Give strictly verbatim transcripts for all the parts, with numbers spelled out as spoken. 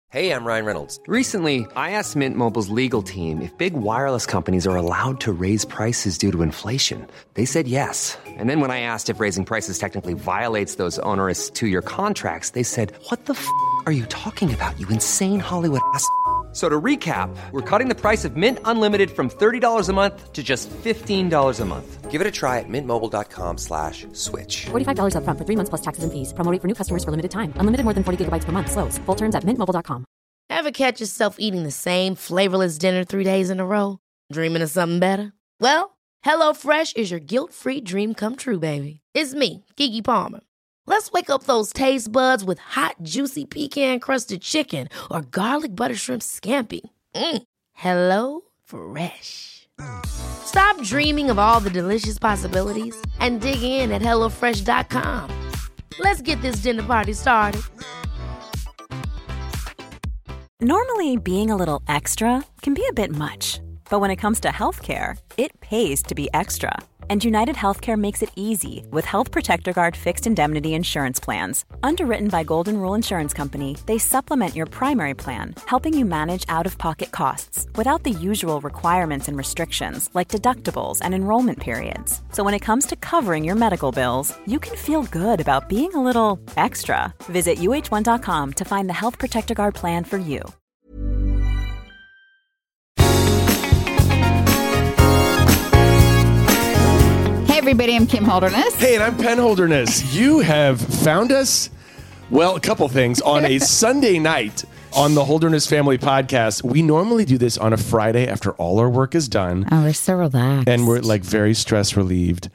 Hey, I'm Ryan Reynolds. Recently, I asked Mint Mobile's legal team if big wireless companies are allowed to raise prices due to inflation. They said yes. And then when I asked if raising prices technically violates those onerous two-year contracts, they said, what the f*** are you talking about, you insane Hollywood ass f- So to recap, we're cutting the price of Mint Unlimited from thirty dollars a month to just fifteen dollars a month. Give it a try at mintmobile.com slash switch. forty-five dollars up front for three months plus taxes and fees. Promo rate for new customers for limited time. Unlimited more than forty gigabytes per month. Slows full terms at mint mobile dot com. Ever catch yourself eating the same flavorless dinner three days in a row? Dreaming of something better? Well, HelloFresh is your guilt-free dream come true, baby. It's me, Keke Palmer. Let's wake up those taste buds with hot, juicy pecan-crusted chicken or garlic butter shrimp scampi. Mm. Hello Fresh. Stop dreaming of all the delicious possibilities and dig in at hello fresh dot com. Let's get this dinner party started. Normally, being a little extra can be a bit much, but when it comes to healthcare, it pays to be extra. And United Healthcare makes it easy with Health Protector Guard fixed indemnity insurance plans. Underwritten by Golden Rule Insurance Company, they supplement your primary plan, helping you manage out-of-pocket costs without the usual requirements and restrictions like deductibles and enrollment periods. So when it comes to covering your medical bills, you can feel good about being a little extra. Visit U H one dot com to find the Health Protector Guard plan for you. Everybody, I'm Kim Holderness. Hey, and I'm Penn Holderness. You have found us, well, a couple things. On a Sunday night on the Holderness Family Podcast, we normally do this on a Friday after all our work is done. Oh, we're so relaxed. And we're like very stress relieved.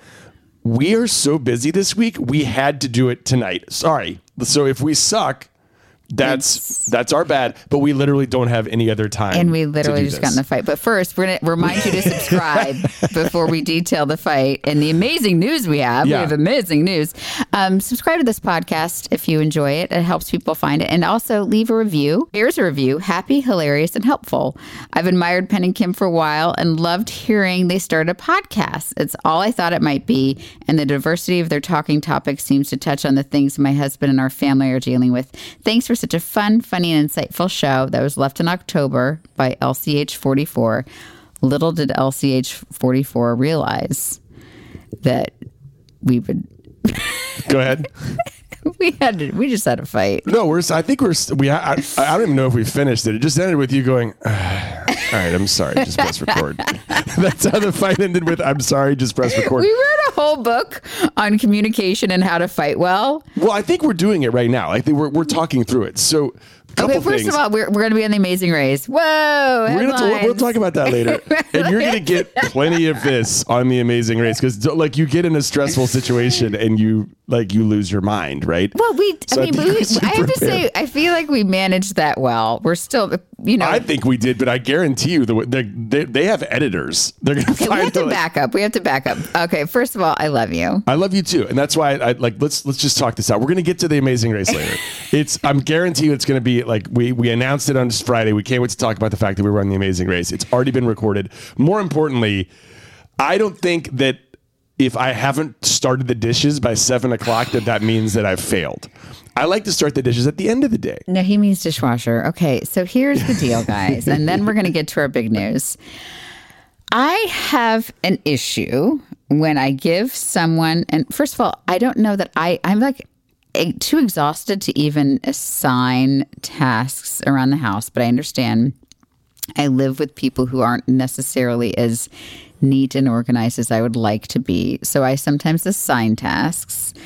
We are so busy this week, we had to do it tonight. Sorry. So if we suck, that's it's, that's our bad, but we literally don't have any other time. And we literally just this. got in the fight. But first, we're going to remind you to subscribe before we detail the fight and the amazing news we have. Yeah. We have amazing news. Um, subscribe to this podcast if you enjoy it. It helps people find it. And also leave a review. Here's a review. Happy, hilarious, and helpful. I've admired Penn and Kim for a while and loved hearing they started a podcast. It's all I thought it might be. And the diversity of their talking topics seems to touch on the things my husband and our family are dealing with. Thanks for such a fun, funny, and insightful show that was left in October by L C H forty-four. Little did L C H forty-four realize that we would... Go ahead. we had to, we just had a fight. No, we're. I think we're. We. I, I don't even know if we finished it. It just ended with you going, all right, I'm sorry, just press record. That's how the fight ended with, I'm sorry, just press record. We wrote a whole book on communication and how to fight well. Well, I think we're doing it right now. I think we're, we're talking through it. So, couple okay, first things. of all, we're, we're going to be on The Amazing Race. Whoa, we're gonna t- We'll talk about that later. And you're going to get plenty of this on The Amazing Race because, like, you get in a stressful situation and you, like, you lose your mind, right? Well, we, So I mean, I we, think I we're have to prepared. say, I feel like we managed that well. We're still, you know. I think we did, but I guarantee you, the, they they have editors. They're going to Okay, find we have to like, back up. We have to back up. Okay, first of all, I love you. I love you too, and that's why I, I like. Let's let's just talk this out. We're going to get to The Amazing Race later. It's I'm guarantee you it's going to be like we we announced it on Friday. We can't wait to talk about the fact that we were on The Amazing Race. It's already been recorded. More importantly, I don't think that if I haven't started the dishes by seven o'clock, that that means that I've failed. I like to start the dishes at the end of the day. No, he means dishwasher. Okay, so here's the deal, guys, and then we're going to get to our big news. I have an issue when I give someone, and first of all, I don't know that I, I'm like too exhausted to even assign tasks around the house, but I understand I live with people who aren't necessarily as neat and organized as I would like to be. So I sometimes assign tasks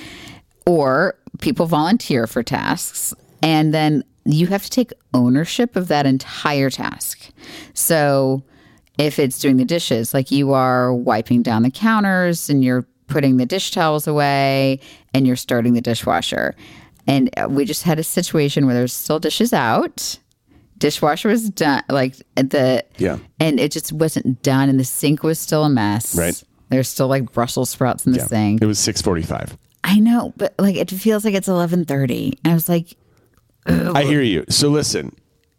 or people volunteer for tasks, and then you have to take ownership of that entire task. So if it's doing the dishes, like you are wiping down the counters and you're putting the dish towels away and you're starting the dishwasher. And we just had a situation where there's still dishes out. Dishwasher was done, like the, Yeah. and it just wasn't done. And the sink was still a mess. Right. There's still like Brussels sprouts in the Yeah. sink. It was six forty-five. I know, but like it feels like it's eleven thirty. And I was like, I hear you. So listen,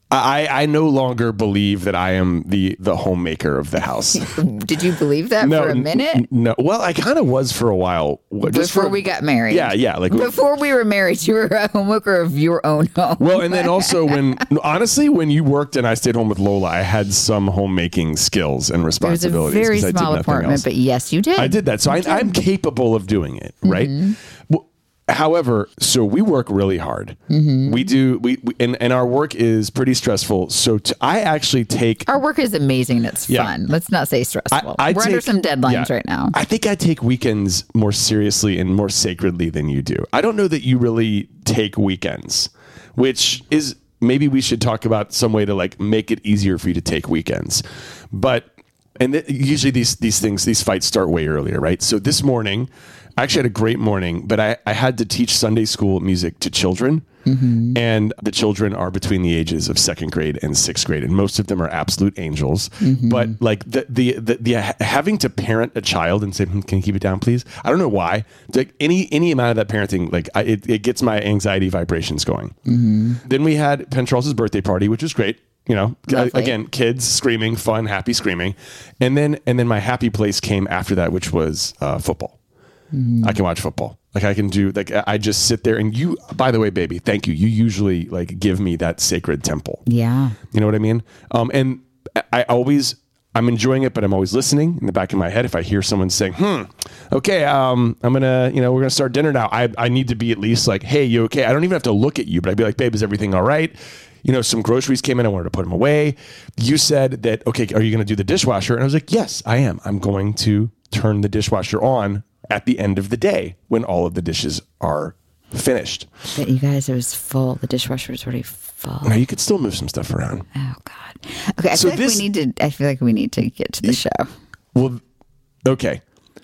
I, I no longer believe that I am the the homemaker of the house. Did you believe that no, for a minute? N- no. Well, I kind of was for a while. Just Before for, we got married. Yeah, yeah. Like Before we were married, you were a homemaker of your own home. Well, and then also when, honestly, when you worked and I stayed home with Lola, I had some homemaking skills and It was a responsibilities. very 'cause I did small nothing apartment, else. but yes, you did. I did that. So I, I'm capable of doing it, right? Mm-hmm. Well, however, so we work really hard. Mm-hmm. We do, we, we and, and our work is pretty stressful. So to, I actually take Our work is amazing and it's Yeah. fun. Let's not say stressful. I We're under take- some deadlines yeah. right now. I think I take weekends more seriously and more sacredly than you do. I don't know that you really take weekends, which is maybe we should talk about some way to like make it easier for you to take weekends. But and th- usually these these things these fights start way earlier, right? So this morning, I actually had a great morning, but I, I had to teach Sunday school music to children. Mm-hmm. And the children are between the ages of second grade and sixth grade, and most of them are absolute angels. Mm-hmm. But like the, the the the having to parent a child and say, hmm, "Can you keep it down, please?" I don't know why. Like any any amount of that parenting, like I, it it gets my anxiety vibrations going. Mm-hmm. Then we had Penn Charles's birthday party, which was great. You know, Lovely. again, kids screaming, fun, happy screaming, and then and then my happy place came after that, which was uh, football. Mm-hmm. I can watch football. Like I can do, like I just sit there and you, by the way, baby, thank you. You usually like give me that sacred temple. Yeah. You know what I mean? Um, and I always, I'm enjoying it, but I'm always listening in the back of my head. If I hear someone saying, hmm, okay, um, I'm going to, you know, we're going to start dinner now. I, I need to be at least like, hey, you okay? I don't even have to look at you, but I'd be like, babe, is everything all right? You know, some groceries came in. I wanted to put them away. You said that, okay, are you going to do the dishwasher? And I was like, yes, I am. I'm going to turn the dishwasher on at the end of the day when all of the dishes are finished. But you guys, it was full. The dishwasher was already full. Now you could still move some stuff around. Oh God. Okay. I So feel like this- we need to. I feel like we need to get to the show. Well, okay.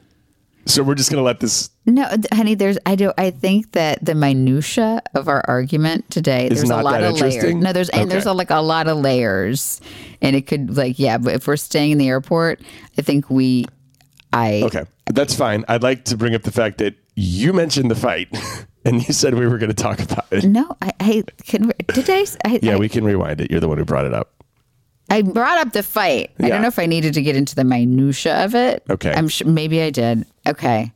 So we're just going to let this. No, th- honey. There's. I do. I think that the minutia of our argument today. Is There's not a lot that of layers. interesting? No, there's and Okay. there's a, like a lot of layers, and it could like yeah. But if we're staying in the airport, I think we. I. Okay. That's fine. I'd like to bring up the fact that you mentioned the fight and you said we were going to talk about it. No, I. I can. Did I? I Yeah, I, we can rewind it. You're the one who brought it up. I brought up the fight. I Yeah. don't know if I needed to get into the minutia of it. Okay. I'm sure maybe I did. Okay.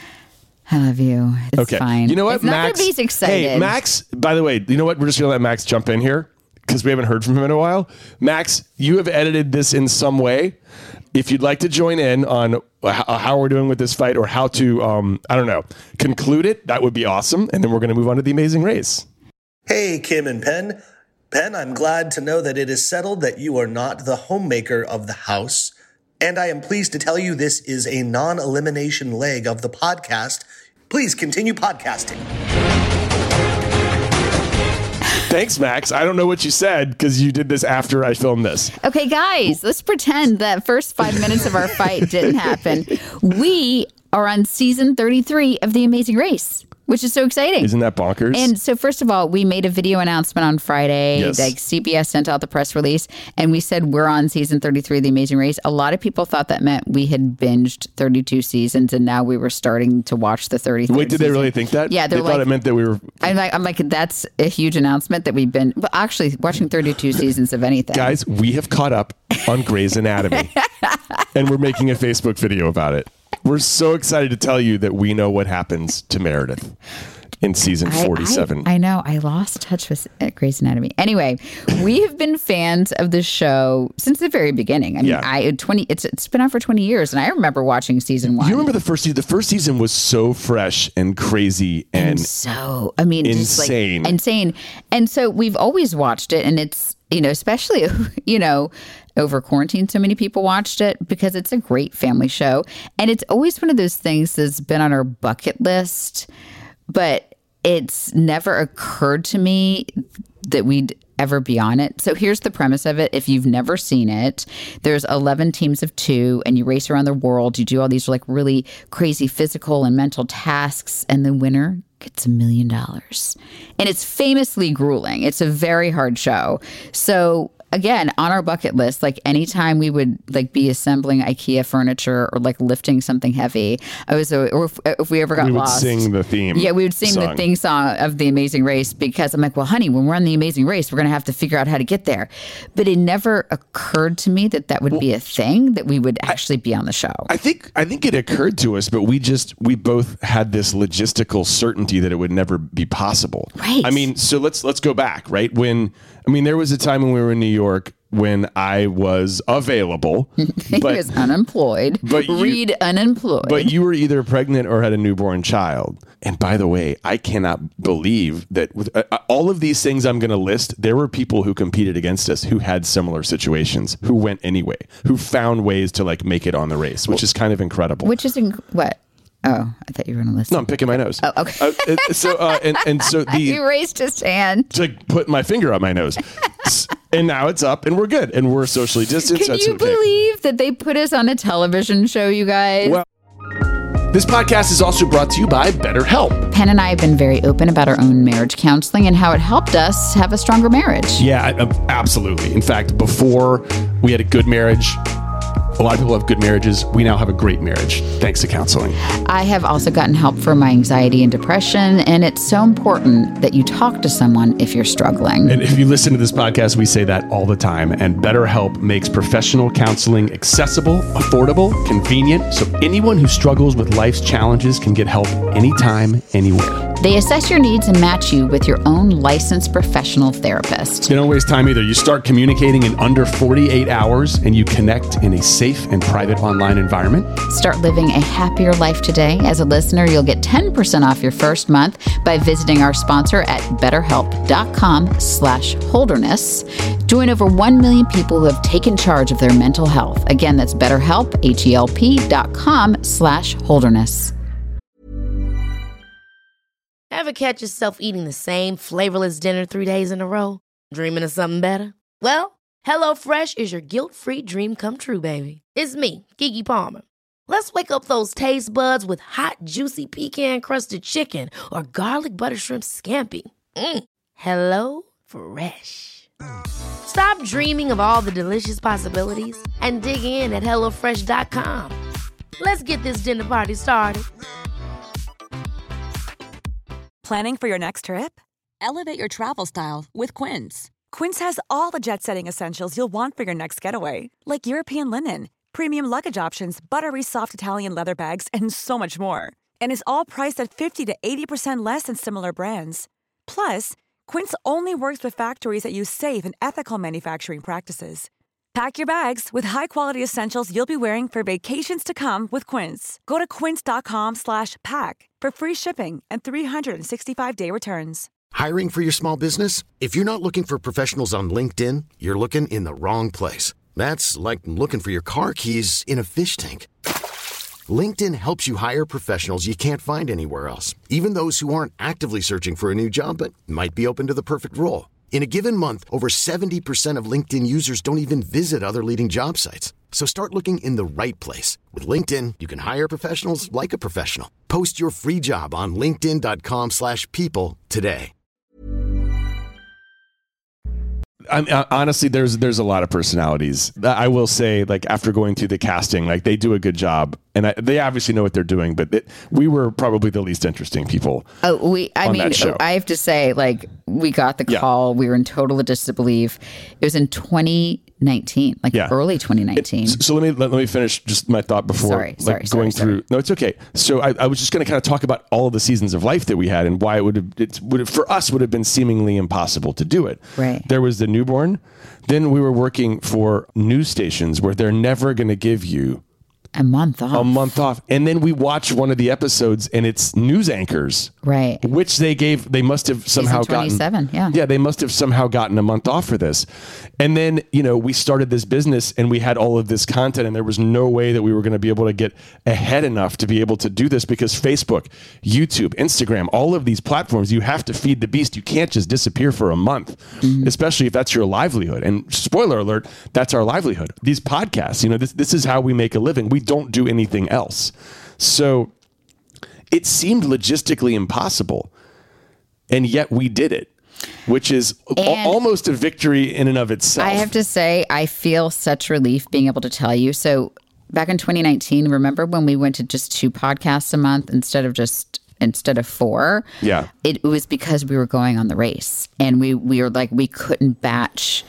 I love you. It's Okay. fine. You know what, It's not Max? that he's excited. Hey, Max, by the way, you know what? We're just going to let Max jump in here because we haven't heard from him in a while. Max, you have edited this in some way. If you'd like to join in on how, how we're doing with this fight or how to, um, I don't know, conclude it, that would be awesome. And then we're going to move on to the Amazing Race. Hey, Kim and Penn. Penn, I'm glad to know that it is settled that you are not the homemaker of the house. And I am pleased to tell you this is a non-elimination leg of the podcast. Please continue podcasting. Thanks, Max. I don't know what you said because you did this after I filmed this. Okay, guys, let's pretend that first five minutes of our fight didn't happen. We are on season thirty-three of The Amazing Race, which is so exciting. Isn't that bonkers? And so, first of all, we made a video announcement on Friday. Yes. Like C B S sent out the press release, and we said we're on season thirty-three of The Amazing Race. A lot of people thought that meant we had binged thirty-two seasons, and now we were starting to watch the thirty-third Wait, did they season. really think that? Yeah, they they're thought like- it meant that we were. I'm like, I'm like, that's a huge announcement that we've been, but actually watching thirty-two seasons of anything. Guys, we have caught up on Grey's Anatomy, and we're making a Facebook video about it. We're so excited to tell you that we know what happens to Meredith in season I- forty-seven. I, I know. I lost touch with uh, Grey's Anatomy. Anyway, we have been fans of the show since the very beginning. I mean, Yeah. I twenty. It's it's been on for twenty years, and I remember watching season one. You remember the first season? The first season was so fresh and crazy and, and so I mean, insane. just like insane. And so we've always watched it, and it's you know, especially you know, over quarantine, so many people watched it because it's a great family show, and it's always one of those things that's been on our bucket list, but it's never occurred to me that we'd ever be on it. So here's the premise of it. If you've never seen it, there's eleven teams of two and you race around the world. You do all these like really crazy physical and mental tasks, and the winner gets a million dollars. And it's famously grueling. It's a very hard show. So again, on our bucket list, like anytime we would like be assembling IKEA furniture or like lifting something heavy, I was, or if, if we ever got we would lost, sing the theme. Yeah, we would sing song. the theme song of The Amazing Race, because I'm like, well, honey, when we're on The Amazing Race, we're going to have to figure out how to get there. But it never occurred to me that that would well, be a thing, that we would actually be on the show. I think I think it occurred to us, but we just we both had this logistical certainty that it would never be possible. Right. I mean, so let's let's go back, right? When I mean, there was a time when we were in New York when I was available. He but, was unemployed. But you, Read unemployed. But you were either pregnant or had a newborn child. And by the way, I cannot believe that with uh, all of these things I'm going to list, there were people who competed against us who had similar situations, who went anyway, who found ways to like make it on the race, which is kind of incredible. Which is inc- what? Oh, I thought you were going to listen. No, I'm picking my nose. Oh, okay. Uh, so, uh, and, and so the... He raised his hand. To put my finger up my nose. And now it's up and we're good. And we're socially distanced. Can That's you okay. believe that they put us on a television show, you guys? Well, this podcast is also brought to you by BetterHelp. Penn and I have been very open about our own marriage counseling and how it helped us have a stronger marriage. Yeah, absolutely. In fact, before we had a good marriage, a lot of people have good marriages. We now have a great marriage, thanks to counseling. I have also gotten help for my anxiety and depression, and it's so important that you talk to someone if you're struggling. And if you listen to this podcast, we say that all the time. And BetterHelp makes professional counseling accessible, affordable, convenient, so anyone who struggles with life's challenges can get help anytime, anywhere. They assess your needs and match you with your own licensed professional therapist. They don't waste time either. You start communicating in under forty-eight hours, and you connect in a safe and private online environment. Start living a happier life today. As a listener, you'll get ten percent off your first month by visiting our sponsor at betterhelp.com slash holderness. Join over one million people who have taken charge of their mental health. Again, that's betterhelp, H-E-L-P dot com slash holderness. Ever catch yourself eating the same flavorless dinner three days in a row? Dreaming of something better? Well, HelloFresh is your guilt-free dream come true, baby. It's me, Keke Palmer. Let's wake up those taste buds with hot, juicy pecan-crusted chicken or garlic butter shrimp scampi. Mm. Hello Fresh. Stop dreaming of all the delicious possibilities and dig in at hello fresh dot com. Let's get this dinner party started. Planning for your next trip? Elevate your travel style with Quince. Quince has all the jet-setting essentials you'll want for your next getaway, like European linen, premium luggage options, buttery soft Italian leather bags, and so much more. And is all priced at fifty to eighty percent less than similar brands. Plus, Quince only works with factories that use safe and ethical manufacturing practices. Pack your bags with high-quality essentials you'll be wearing for vacations to come with Quince. Go to quince.com slash pack for free shipping and three sixty-five day returns. Hiring for your small business? If you're not looking for professionals on LinkedIn, you're looking in the wrong place. That's like looking for your car keys in a fish tank. LinkedIn helps you hire professionals you can't find anywhere else, even those who aren't actively searching for a new job but might be open to the perfect role. In a given month, over seventy percent of LinkedIn users don't even visit other leading job sites. So start looking in the right place. With LinkedIn, you can hire professionals like a professional. Post your free job on linkedin.com slash people today. I mean, honestly, there's there's a lot of personalities. I will say, like, after going through the casting, like, they do a good job. And I, they obviously know what they're doing, but it, we were probably the least interesting people. Oh, we, I on mean, that show. I have to say, like, we got the Yeah. call. We were in total disbelief. It was in twenty nineteen, like Yeah. early twenty nineteen. It- so let me let, let me finish just my thought before Sorry, like sorry, going sorry, through. No, it's okay. So I, I was just going to kind of talk about all of the seasons of life that we had and why it would have it would have, for us would have been seemingly impossible to do it. Right. There was the newborn. Then we were working for news stations where they're never going to give you A month off. a month off. And then we watch one of the episodes and it's news anchors. Right. Which they gave, they must have somehow Season gotten. twenty-seven, yeah. Yeah, they must have somehow gotten a month off for this. And then, you know, we started this business and we had all of this content and there was no way that we were going to be able to get ahead enough to be able to do this because Facebook, YouTube, Instagram, all of these platforms, you have to feed the beast. You can't just disappear for a month, mm-hmm. especially if that's your livelihood. And spoiler alert, that's our livelihood. These podcasts, you know, this, this is how we make a living. We don't do anything else. So it seemed logistically impossible. And yet we did it. which is And al- almost a victory in and of itself. I have to say, I feel such relief being able to tell you. So back in twenty nineteen, remember when we went to just two podcasts a month instead of just instead of four? Yeah. It was because we were going on the race, and we we were like we couldn't batch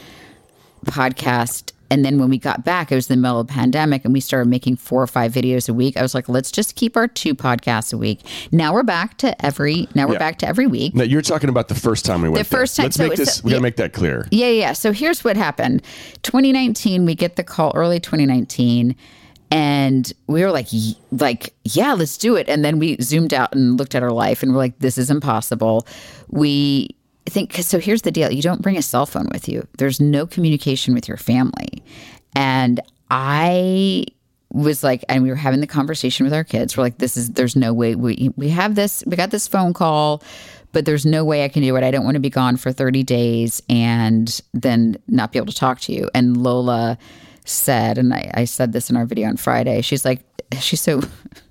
podcast. And then when we got back, it was the middle of the pandemic, and we started making four or five videos a week. I was like, let's just keep our two podcasts a week. Now we're back to every. Now we're Yeah. back to every week. Now, you're talking about the first time we went. The first there. time- Let's so make it's- this. We gotta yeah. make that clear. Yeah, yeah. So here's what happened. twenty nineteen, we get the call early twenty nineteen, and we were like, y- like, yeah, let's do it. And then we zoomed out and looked at our life, and we're like, this is impossible. We think, cause, so here's the deal. You don't bring a cell phone with you. There's no communication with your family. And I was like, and we were having the conversation with our kids. We're like, this is, there's no way we, we have this, we got this phone call, but there's no way I can do it. I don't want to be gone for thirty days and then not be able to talk to you. And Lola said, and I, I said this in our video on Friday, she's like, she's so,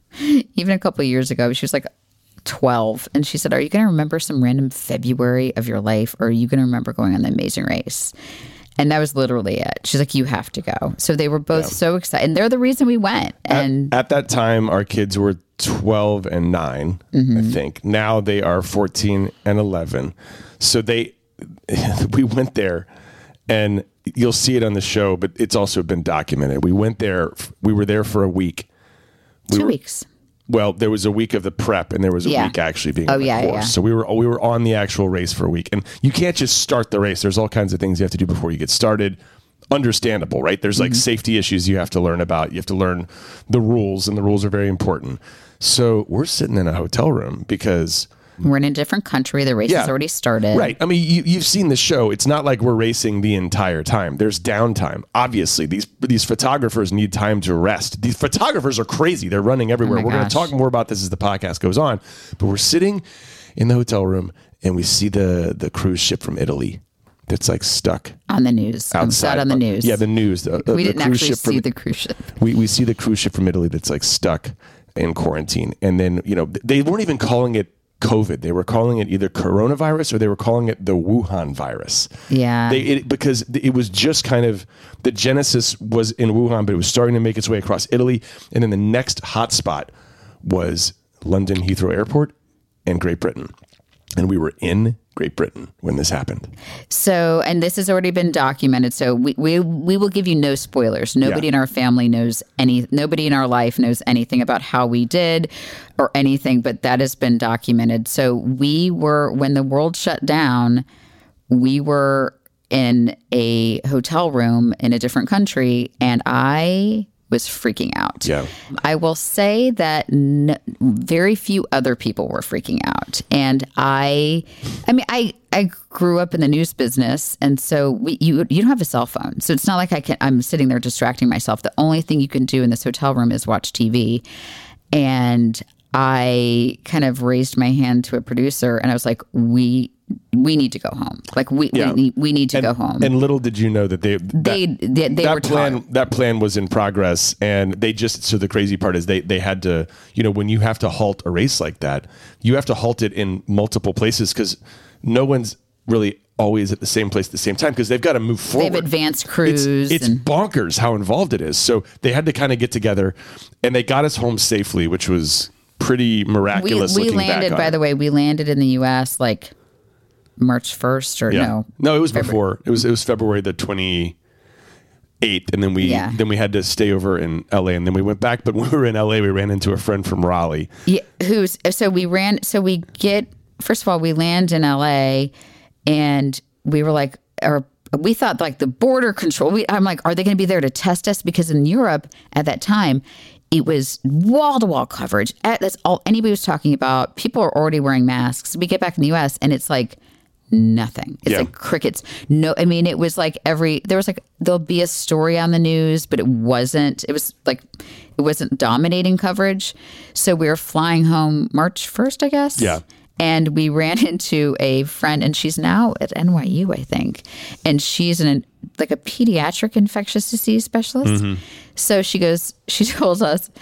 even a couple of years ago, she was like twelve. And she said, are you going to remember some random February of your life? Or are you going to remember going on the Amazing Race? And that was literally it. She's like, you have to go. So they were both Yeah. so excited. And they're the reason we went. And At, at that time, our kids were twelve and nine, Mm-hmm. I think. Now they are fourteen and eleven. So they, we went there, and you'll see it on the show, but it's also been documented. We went there. We were there for a week. We two were- weeks. Well, there was a week of the prep, and there was a Yeah. week actually being Oh, on the yeah, course. yeah. So we were we were on the actual race for a week, and you can't just start the race. There's all kinds of things you have to do before you get started. Understandable, right? There's like Mm-hmm. safety issues you have to learn about. You have to learn the rules, and the rules are very important. So we're sitting in a hotel room because. We're in a different country. The race Yeah. has already started. Right. I mean, you, you've seen the show. It's not like we're racing the entire time. There's downtime. Obviously, these these photographers need time to rest. These photographers are crazy. They're running everywhere. Oh my we're going to gosh. talk more about this as the podcast goes on. But we're sitting in the hotel room, and we see the the cruise ship from Italy that's like stuck On the news. I saw outside. it on the news. Yeah, the news. The, we the didn't cruise actually ship from- see the cruise ship. we, we see the cruise ship from Italy that's like stuck in quarantine. And then, you know, they weren't even calling it COVID. They were calling it either coronavirus or they were calling it the Wuhan virus. Yeah. They, it, because it was just kind of, the genesis was in Wuhan, but it was starting to make its way across Italy. And then the next hotspot was London Heathrow Airport and Great Britain. And we were in Great Britain when this happened. So, and this has already been documented. So we we, we will give you no spoilers. Nobody Yeah. in our family knows any, nobody in our life knows anything about how we did or anything, but that has been documented. So we were, when the world shut down, we were in a hotel room in a different country, and I was freaking out. Yeah. I will say that n- very few other people were freaking out. And I, I mean, I, I grew up in the news business. And so we, you, you don't have a cell phone. So it's not like I can, I'm sitting there distracting myself. The only thing you can do in this hotel room is watch T V. And I kind of raised my hand to a producer and I was like, we, we need to go home. Like we, Yeah. we, need, we need to and, go home. And little did you know that they that, They- they- they that were plan taught. that plan was in progress, and they just so the crazy part is they they had to, you know, when you have to halt a race like that, you have to halt it in multiple places because no one's really always at the same place at the same time because they've got to move They forward. have advanced crews. It's, it's and bonkers how involved it is. So they had to kind of get together, and they got us home safely, which was pretty we, miraculous. we looking landed, back on by it. the way, we landed in the U S like March first or no? No, it was February. before. It was it was February the twenty eighth, and then we Yeah. then we had to stay over in L A, and then we went back. But when we were in L A, we ran into a friend from Raleigh. Yeah, who's so we ran so we get first of all we land in L A and we were like or we thought like the border control we, I'm like are they going to be there to test us because in Europe at that time it was wall to wall coverage. That's all anybody was talking about. People are already wearing masks. We get back in the U S and it's like nothing. It's Yeah. like crickets. No, I mean, it was like every, there was like, there'll be a story on the news, but it wasn't, it was like, it wasn't dominating coverage. So we were flying home March first, I guess. Yeah. And we ran into a friend, and she's now at N Y U, I think. And she's an like a pediatric infectious disease specialist. So she goes, she told us,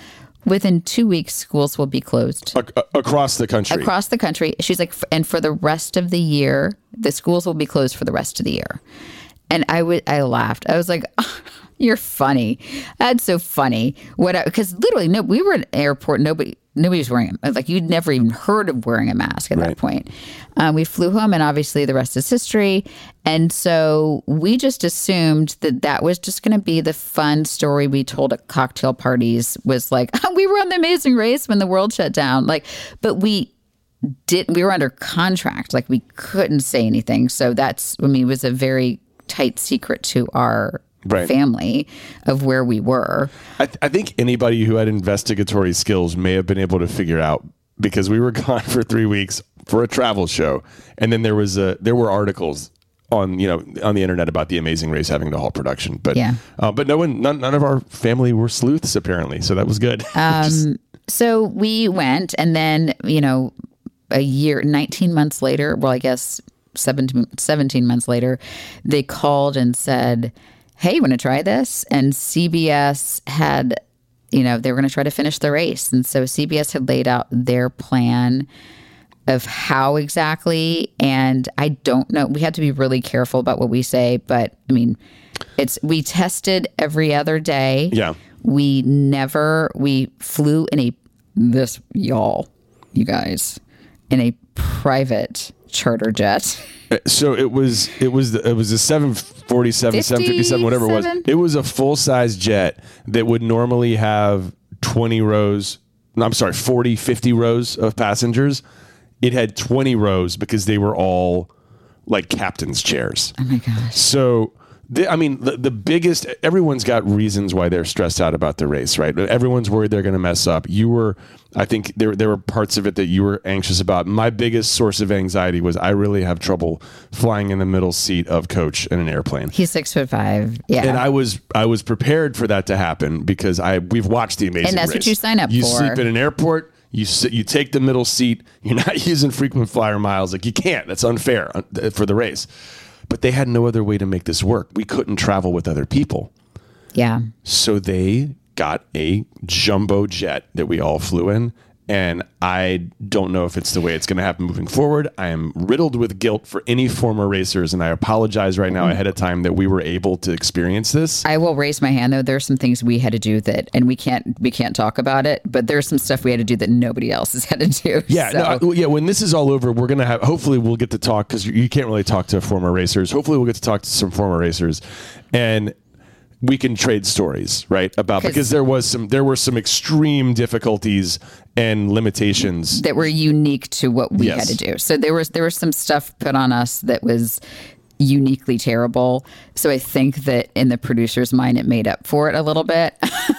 within two weeks, schools will be closed. A- across the country. Across the country. She's like, and for the rest of the year, the schools will be closed for the rest of the year. And I would, I laughed. I was like, oh, you're funny. That's so funny. What? Because literally, no, we were at an airport. Nobody, nobody was wearing it. Like you'd never even heard of wearing a mask at right. that point. Um, we flew home, and obviously the rest is history. And so we just assumed that that was just going to be the fun story we told at cocktail parties. Was like, oh, we were on The Amazing Race when the world shut down. Like, but we. Did we were under contract? Like we couldn't say anything. So that's I mean, it was a very tight secret to our right. family of where we were. I, th- I think anybody who had investigatory skills may have been able to figure out because we were gone for three weeks for a travel show, and then there was a there were articles on you know on the internet about The Amazing Race having to halt production. But yeah, uh, but no one none, none of our family were sleuths apparently, so that was good. Um, Just, so we went, and then you know. A year, nineteen months later, well, I guess seventeen, seventeen months later, they called and said, hey, you want to try this? And C B S had, you know, they were going to try to finish the race. And so C B S had laid out their plan of how exactly. And I don't know. We had to be really careful about what we say. But I mean, it's we tested every other day. Yeah. We never, we flew in a, this, y'all, you guys. In a private charter jet. So it was it was the, it was a seven forty-seven, seven fifty-seven, whatever it was. It was a full size jet that would normally have twenty rows. No, I'm sorry, forty, fifty rows of passengers. It had twenty rows because they were all like captain's chairs. Oh my gosh. So the, I mean, the, the biggest, everyone's got reasons why they're stressed out about the race, right? Everyone's worried they're going to mess up. You were, I think there there were parts of it that you were anxious about. My biggest source of anxiety was I really have trouble flying in the middle seat of coach in an airplane. He's six foot five. Yeah. And I was I was prepared for that to happen because I we've watched The Amazing Race. And that's Race. what you sign up you for. You sleep in an airport. You sit, you take the middle seat. You're not using frequent flyer miles. Like you can't. That's unfair for the race. But they had no other way to make this work. We couldn't travel with other people. Yeah. So they got a jumbo jet that we all flew in. And I don't know if it's the way it's going to happen moving forward. I am riddled with guilt for any former racers. And I apologize right now ahead of time that we were able to experience this. I will raise my hand, though. There's some things we had to do that, and we can't we can't talk about it. But there's some stuff we had to do that nobody else has had to do. Yeah. So. No, I, yeah. When this is all over, we're going to have, hopefully we'll get to talk because you can't really talk to former racers. Hopefully we'll get to talk to some former racers. And we can trade stories, right? About because there was some there were some extreme difficulties and limitations that were unique to what we yes. had to do. So there was there was some stuff put on us that was uniquely terrible. So I think that in the producer's mind, it made up for it a little bit.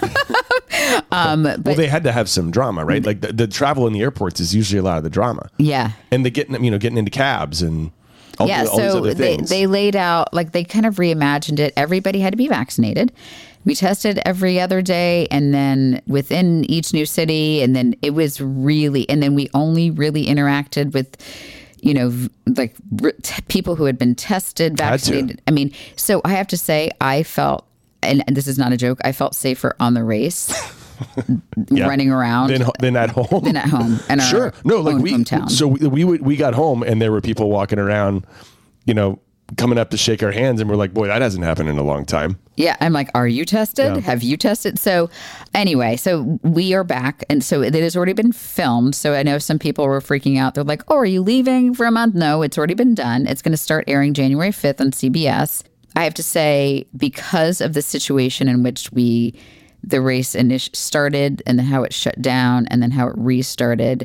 um, but, well, they had to have some drama, right? Like the, the travel in the airports is usually a lot of the drama. Yeah, and the getting you know getting into cabs and. All, yeah, all so they, they laid out, like they kind of reimagined it. Everybody had to be vaccinated. We tested every other day and then within each new city. And then it was really, and then we only really interacted with, you know, like t- people who had been tested, vaccinated. I mean, so I have to say, I felt, and this is not a joke, I felt safer on the race. yeah. running around than, than at home than at home and sure our no like own we hometown. So we, we we got home and there were people walking around, you know, coming up to shake our hands, and we're like, boy, that hasn't happened in a long time. Yeah, I'm like, are you tested? Yeah. Have you tested? So anyway, so we are back, and so it has already been filmed. So I know some people were freaking out. They're like, oh, are you leaving for a month? No, it's already been done. It's going to start airing January fifth on C B S. I have to say, because of the situation in which we the race init- started and then how it shut down and then how it restarted,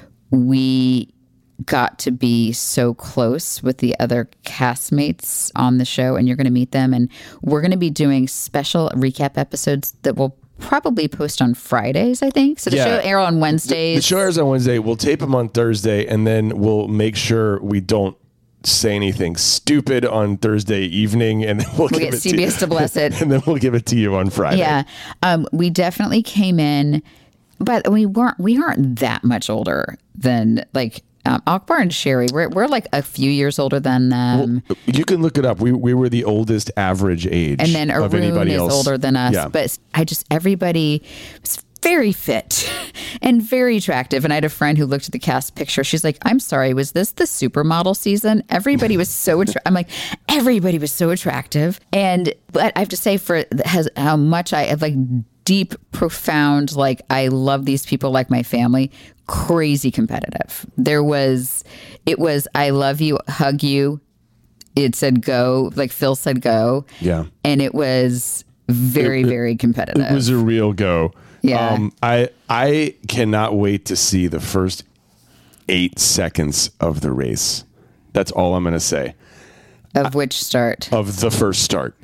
we got to be so close with the other castmates on the show, and you're going to meet them. And we're going to be doing special recap episodes that will probably post on Fridays, I think. So the yeah. show air on Wednesdays. The, the show airs on Wednesday. We'll tape them on Thursday, and then we'll make sure we don't say anything stupid on Thursday evening, and then we'll, we'll give get it C B S to, to bless it, and then we'll give it to you on Friday. Yeah, um, we definitely came in, but we weren't. We aren't that much older than like um, Akbar and Sherry. We're we're like a few years older than them. Well, you can look it up. We we were the oldest average age, and then of Arun anybody is else. older than us. Yeah. But I just everybody was very fit and very attractive. And I had a friend who looked at the cast picture. She's like, I'm sorry, was this the supermodel season? Everybody was so attractive. I'm like, everybody was so attractive. And but I have to say, for has how much I have like deep, profound, like I love these people like my family, crazy competitive. There was, it was, I love you, hug you. It said go, like Phil said go. Yeah. And it was very, it, very competitive. It was a real go. Yeah. Um, I I cannot wait to see the first eight seconds of the race. That's all I'm going to say. Of which start? Of the first start.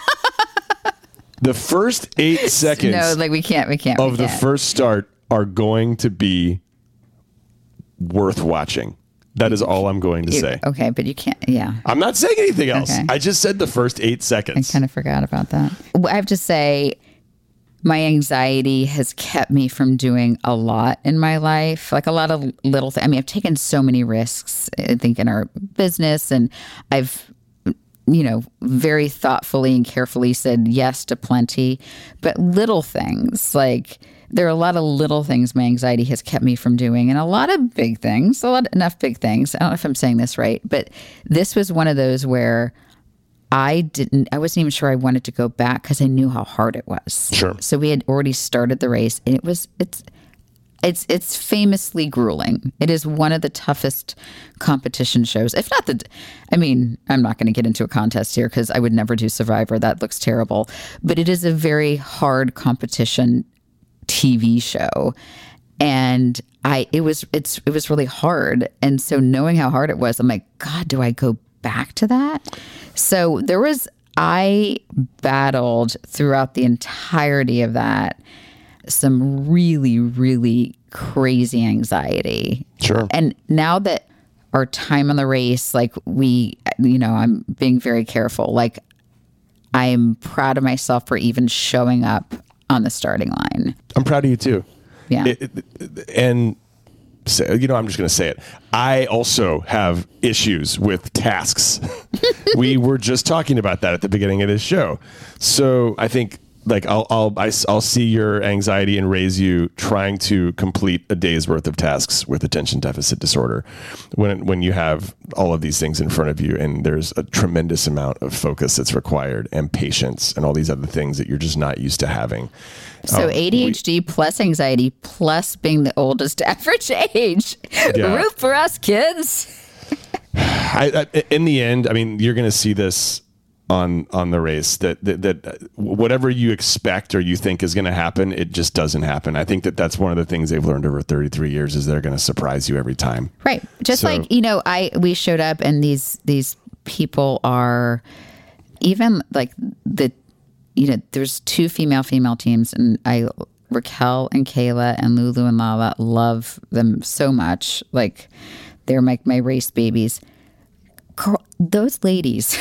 The first eight seconds. No, like we can't, we can't. Of we the can't. first start are going to be worth watching. That is all I'm going to You- say. Okay, but you can't, yeah. I'm not saying anything else. Okay. I just said the first eight I seconds. kind of forgot about that. I have to say, my anxiety has kept me from doing a lot in my life, like a lot of little things. I mean, I've taken so many risks, I think, in our business, and I've, you know, very thoughtfully and carefully said yes to plenty. But little things, like there are a lot of little things my anxiety has kept me from doing, and a lot of big things, a lot enough big things. I don't know if I'm saying this right, but this was one of those where I didn't, I wasn't even sure I wanted to go back because I knew how hard it was. Sure. So we had already started the race, and it was, it's, it's, it's famously grueling. It is one of the toughest competition shows, if not the, I mean, I'm not going to get into a contest here because I would never do Survivor. That looks terrible. But it is a very hard competition T V show. And I, it was, it's, it was really hard. And so knowing how hard it was, I'm like, God, do I go back to that? So there was, I battled throughout the entirety of that some really, really crazy anxiety. Sure. And now that our time on the race, like we, you know, I'm being very careful. Like I'm proud of myself for even showing up on the starting line. I'm proud of you too. Yeah. It, it, and so, you know, I'm just going to say it. I also have issues with tasks. We were just talking about that at the beginning of this show. So I think like I'll, I'll, I, I'll see your anxiety and raise you trying to complete a day's worth of tasks with attention deficit disorder when, when you have all of these things in front of you and there's a tremendous amount of focus that's required and patience and all these other things that you're just not used to having. So Um, A D H D we- plus anxiety plus being the oldest average age. Yeah. Root for us, kids. I, I, in the end, I mean, you're going to see this on on the race that, that that whatever you expect or you think is going to happen, it just doesn't happen. I think that that's one of the things they've learned over thirty-three years is they're going to surprise you every time. Right. Just So- like, you know, I we showed up and these these people are even like the, you know, there's two female female teams and I Raquel and Kayla and Lulu and Lala love them so much. Like they're my my race babies. Girl, those ladies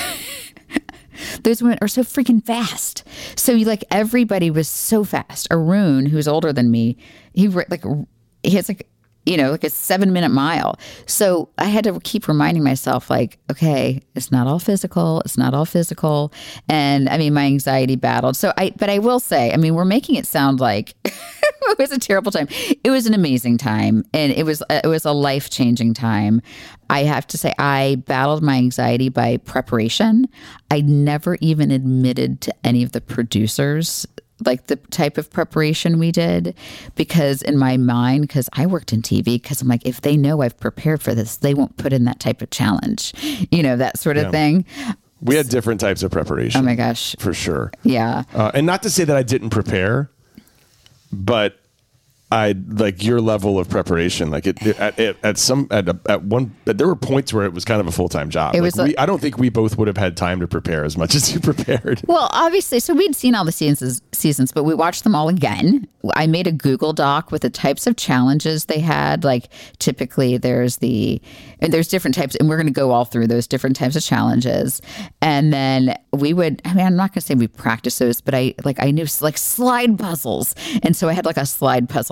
those women are so freaking fast. So you like everybody was so fast. Arun, who's older than me, he ra- like he has like, you know, like a seven minute mile. So I had to keep reminding myself like, okay, it's not all physical. It's not all physical. And I mean, my anxiety battled. So I, but I will say, I mean, we're making it sound like it was a terrible time. It was an amazing time. And it was, it was a life changing time. I have to say, I battled my anxiety by preparation. I never even admitted to any of the producers like the type of preparation we did, because in my mind, because I worked in T V, because I'm like, if they know I've prepared for this, they won't put in that type of challenge, you know, that sort of Yeah. thing. We had different types of preparation. Oh my gosh. For sure. Yeah. Uh, and not to say that I didn't prepare, but I like your level of preparation. Like it, at, at, at some at, a, at one, there were points where it was kind of a full time job. It Like was we, like- I don't think we both would have had time to prepare as much as you prepared. Well, obviously, so we'd seen all the seasons, seasons, but we watched them all again. I made a Google Doc with the types of challenges they had. Like typically there's the, and there's different types, and we're going to go all through those different types of challenges. And then we would, I mean, I'm not going to say we practiced those, but I like, I knew like slide puzzles. And so I had like a slide puzzle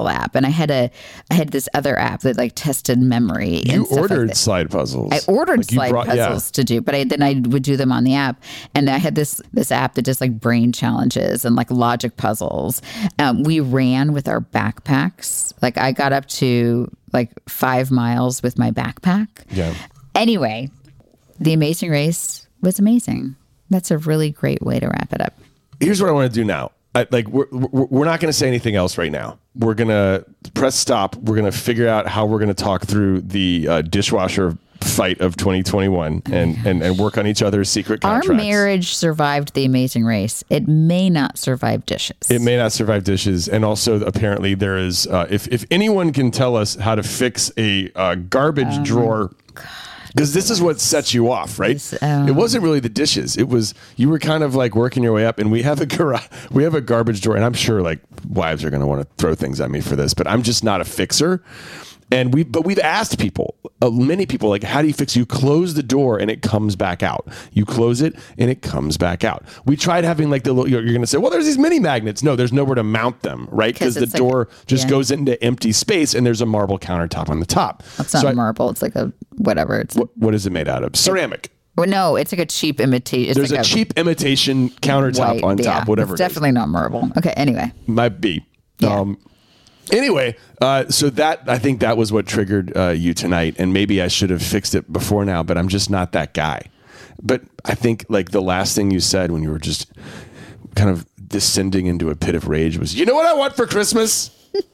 puzzle app, and I had a I had this other app that like tested memory. You and stuff ordered like that. slide puzzles. I ordered Like you slide brought- yeah. puzzles to do, but I, then I would do them on the app. And I had this this app that does like brain challenges and like logic puzzles. Um, we ran with our backpacks. Like I got up to like five miles with my backpack. Yeah. Anyway, The Amazing Race was amazing. That's a really great way to wrap it up. Here's what I want to do now. I, like we're we're we're not going to say anything else right now. We're going to press stop. We're going to figure out how we're going to talk through the uh, dishwasher fight of twenty twenty-one and, and and work on each other's secret contracts. Our marriage survived The Amazing Race. It may not survive dishes. It may not survive dishes, and also apparently there is. Uh, if if anyone can tell us how to fix a uh, garbage Oh drawer. Because this is what sets you off, right? This, um, it wasn't really the dishes. It was you were kind of like working your way up, and we have a gar- we have a garbage drawer, and I'm sure like wives are going to want to throw things at me for this, but I'm just not a fixer. And we, but we've asked people, uh, many people, like, how do you fix it? You close the door and it comes back out. You close it and it comes back out. We tried having like the little, you're, you're going to say, well, there's these mini magnets. No, there's nowhere to mount them, right? Because the it's like door a- just yeah. goes into empty space and there's a marble countertop on the top. It's not So I- marble. It's like a whatever. It's what, what is it made out of? Ceramic. well, no, it's like a cheap imitation. There's like a, cheap imitation countertop white- on yeah, top, whatever It's it is. definitely not marble. Okay. Anyway. Might be. Yeah. Um, anyway, uh, so that I think that was what triggered uh, you tonight, and maybe I should have fixed it before now, but I'm just not that guy. But I think like the last thing you said when you were just kind of descending into a pit of rage was, you know what I want for Christmas?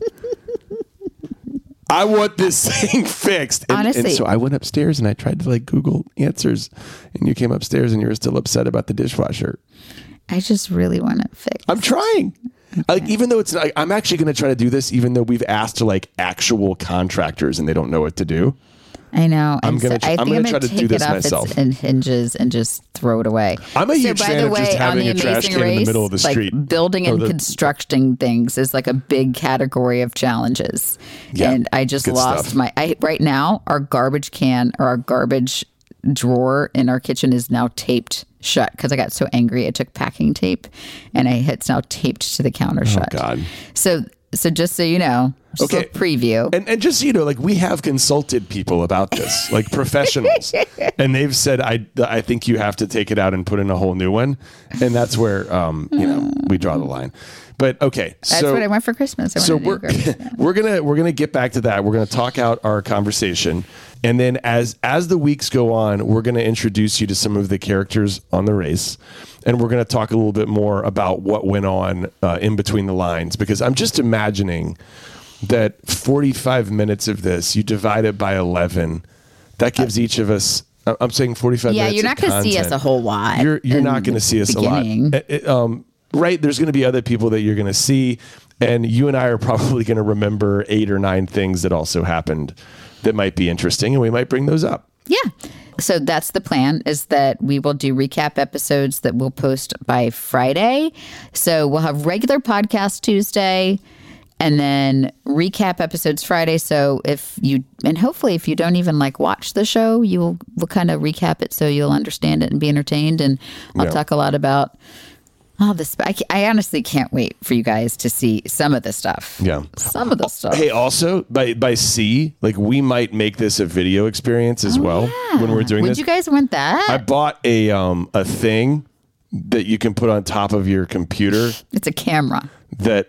I want this thing fixed. And, Honestly. and so I went upstairs and I tried to like Google answers, and you came upstairs and you were still upset about the dishwasher. I just really want it fixed. I'm trying. Like, even though it's not, I'm actually going to try to do this, even though we've asked to like actual contractors and they don't know what to do. I know. I'm And gonna tr- I I'm think gonna I'm try to take do this it off myself. its in hinges and just throw it away. I'm a So, huge by fan the of just way, having on a trash Amazing can in the Race, middle of the street. Like building Or and the- constructing things is like a big category of challenges. Yeah, and I just good lost stuff. my. I, right now, our garbage can or our garbage drawer in our kitchen is now taped shut because I got so angry. I took packing tape and I it's now taped to the counter shut. Oh, God. So so just so you know, just a Okay. little preview. And, and just so you know, like we have consulted people about this, like professionals, and they've said, I, I think you have to take it out and put in a whole new one. And that's where, um, you know, we draw the line. But okay. That's so, what I want for Christmas. I so want a new we're garbage can. we're gonna we're gonna get back to that. We're gonna talk out our conversation, and then as as the weeks go on, we're gonna introduce you to some of the characters on the race, and we're gonna talk a little bit more about what went on uh, in between the lines. Because I'm just imagining that forty-five minutes of this, you divide it by eleven, that gives each of us. I- I'm saying forty-five. Yeah, minutes you're of not going to see us content. a whole lot. You're you're in not going the to see us beginning. a lot. It- it, um, right? There's going to be other people that you're going to see, and you and I are probably going to remember eight or nine things that also happened that might be interesting, and we might bring those up. Yeah. So that's the plan, is that we will do recap episodes that we'll post by Friday. So we'll have regular podcast Tuesday and then recap episodes Friday. So if you, and hopefully if you don't even like watch the show, you will we'll kind of recap it so you'll understand it and be entertained. And I'll Yeah. talk a lot about all this. I, ca- I honestly can't wait for you guys to see some of the stuff. Yeah. Some of the stuff. Hey, also by by C, like we might make this a video experience as well when we're doing Would this. you guys want that? I bought a um a thing that you can put on top of your computer It's a camera. that.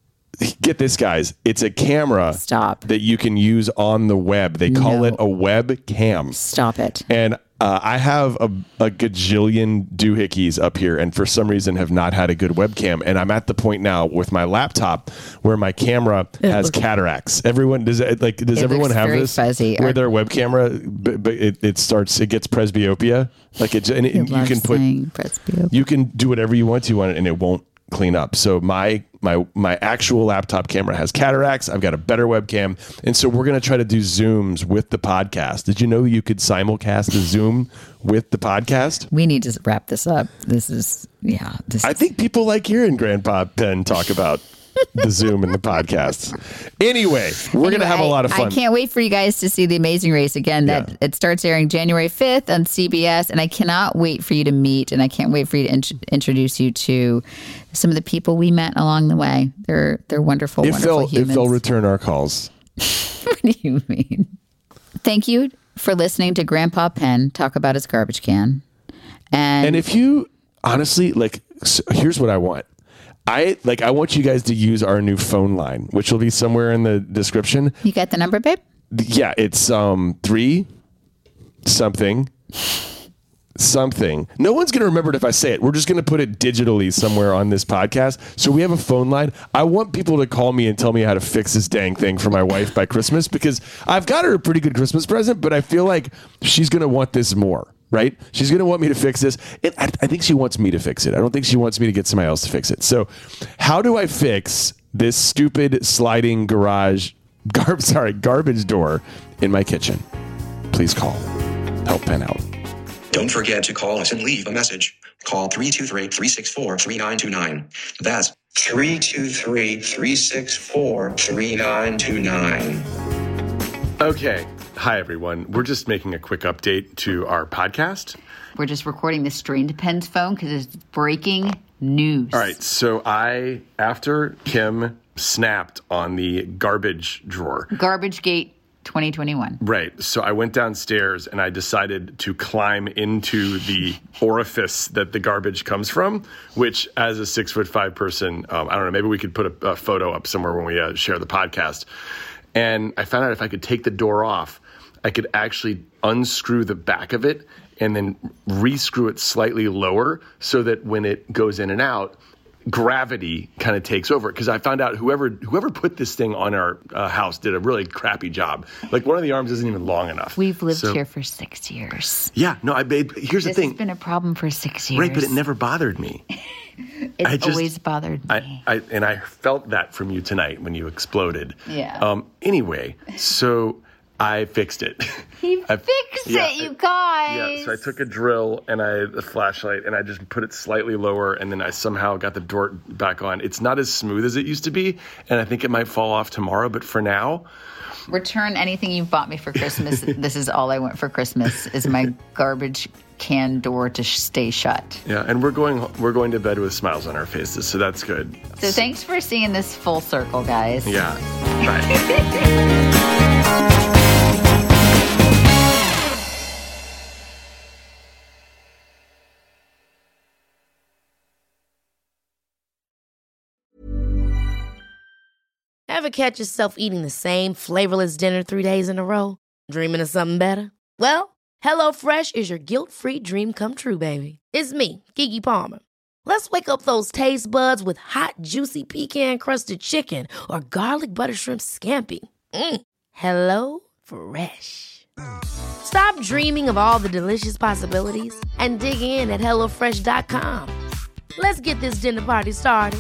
Get this, guys. It's a camera Stop. that you can use on the web. They call No. it a web cam. Stop it. And uh, I have a, a gajillion doohickeys up here, and for some reason have not had a good webcam. And I'm at the point now with my laptop where my camera has cataracts. Everyone does it like does It everyone looks have very this? fuzzy. Where Our- their web camera, but, but it, it starts it gets presbyopia. Like it, and it, He you loves can put saying presbyopia. you can do whatever you want to on it, and it won't clean up. So my my my actual laptop camera has cataracts. I've got a better webcam, and so we're going to try to do Zooms with the podcast. Did you know you could simulcast a Zoom with the podcast? We need to wrap this up. This is, yeah. This I is, think people like hearing Grandpa Penn talk about the Zoom and the podcasts. Anyway, we're going to have a lot of fun. I can't wait for you guys to see The Amazing Race again. That Yeah. it starts airing January fifth on C B S, and I cannot wait for you to meet, and I can't wait for you to int- introduce you to some of the people we met along the way. They're they're wonderful, if wonderful they'll, humans. If they'll return our calls. What do you mean? Thank you for listening to Grandpa Penn talk about his garbage can. And, And if you honestly like, so here's what I want. I like. I want you guys to use our new phone line, which will be somewhere in the description. You got the number, babe? Yeah, it's um three something something. No one's going to remember it if I say it. We're just going to put it digitally somewhere on this podcast. So we have a phone line. I want people to call me and tell me how to fix this dang thing for my wife by Christmas, because I've got her a pretty good Christmas present, but I feel like she's going to want this more. Right? She's going to want me to fix this. It, I, I think she wants me to fix it. I don't think she wants me to get somebody else to fix it. So how do I fix this stupid sliding garage, gar- sorry, garbage door in my kitchen? Please call. Help Penn out. Don't forget to call us and leave a message. Call three two three, three six four, three nine two nine. That's three two three, three six four, three nine two nine. Okay. Hi, everyone. We're just making a quick update to our podcast. We're just recording this straight to Penn's phone because it's breaking news. All right. So I, after Kim snapped on the garbage drawer. Garbage Gate twenty twenty-one. Right. So I went downstairs and I decided to climb into the orifice that the garbage comes from, which as a six foot five person, um, I don't know, maybe we could put a, a photo up somewhere when we uh, share the podcast. And I found out if I could take the door off, I could actually unscrew the back of it and then re-screw it slightly lower so that when it goes in and out, gravity kind of takes over. Because I found out whoever whoever put this thing on our uh, house did a really crappy job. Like one of the arms isn't even long enough. We've lived so, here for six years. Yeah, no, I made. Here's this the thing. It's been a problem for six years. Right, but it never bothered me. It's I just, always bothered me. I, I, and I felt that from you tonight when you exploded. Yeah. Um. Anyway, so I fixed it. He I, fixed yeah, it, you guys. Yeah, so I took a drill and I a flashlight and I just put it slightly lower and then I somehow got the door back on. It's not as smooth as it used to be, and I think it might fall off tomorrow, but for now... Return anything you bought me for Christmas. This is all I want for Christmas is my garbage can door to sh- stay shut. Yeah, and we're going we're going to bed with smiles on our faces, so that's good. So thanks for seeing this full circle, guys. Yeah. Bye. Ever catch yourself eating the same flavorless dinner three days in a row? Dreaming of something better? Well, HelloFresh is your guilt-free dream come true, baby. It's me, Keke Palmer. Let's wake up those taste buds with hot, juicy pecan-crusted chicken or garlic butter shrimp scampi. Mm. Hello Fresh. Stop dreaming of all the delicious possibilities and dig in at hello fresh dot com. Let's get this dinner party started.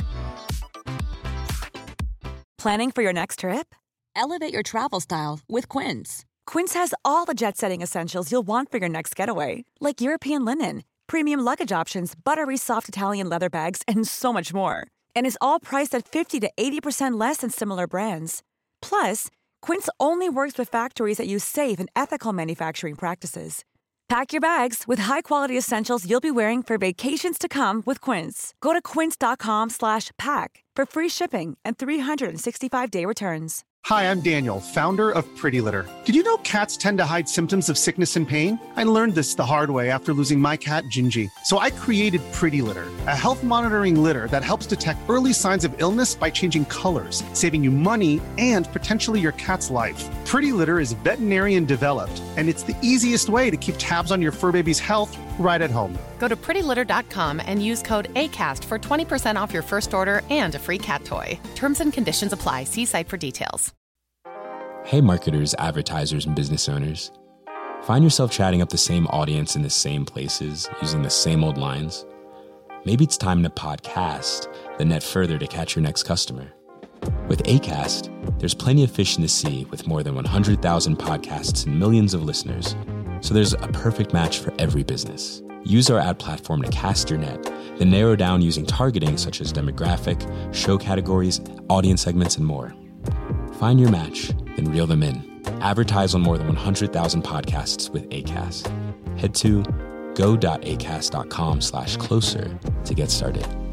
Planning for your next trip? Elevate your travel style with Quince. Quince has all the jet-setting essentials you'll want for your next getaway, like European linen, premium luggage options, buttery soft Italian leather bags, and so much more. And is all priced at fifty to eighty percent less than similar brands. Plus, Quince only works with factories that use safe and ethical manufacturing practices. Pack your bags with high-quality essentials you'll be wearing for vacations to come with Quince. Go to quince.com slash pack for free shipping and three sixty-five day returns. Hi, I'm Daniel, founder of Pretty Litter. Did you know cats tend to hide symptoms of sickness and pain? I learned this the hard way after losing my cat, Gingy. So I created Pretty Litter, a health monitoring litter that helps detect early signs of illness by changing colors, saving you money and potentially your cat's life. Pretty Litter is veterinarian developed, and it's the easiest way to keep tabs on your fur baby's health right at home. Go to pretty litter dot com and use code ACAST for twenty percent off your first order and a free cat toy. Terms and conditions apply. See site for details. Hey marketers, advertisers, and business owners. Find yourself chatting up the same audience in the same places, using the same old lines? Maybe it's time to podcast, then net further to catch your next customer. With Acast, there's plenty of fish in the sea with more than one hundred thousand podcasts and millions of listeners. So there's a perfect match for every business. Use our ad platform to cast your net, then narrow down using targeting such as demographic, show categories, audience segments, and more. Find your match, then reel them in. Advertise on more than one hundred thousand podcasts with Acast. Head to go.acast.com slash closer to get started.